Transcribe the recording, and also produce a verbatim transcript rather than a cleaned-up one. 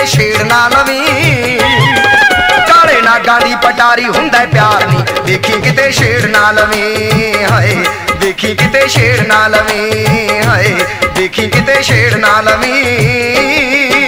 छेड़ ना लवीं, काले नागां दी पटारी हुंदा प्यार नी, देखी किते छेड़ ना लवीं हाय, देखी किते छेड़ ना लवीं हाय, देखी किते छेड़ ना लवीं।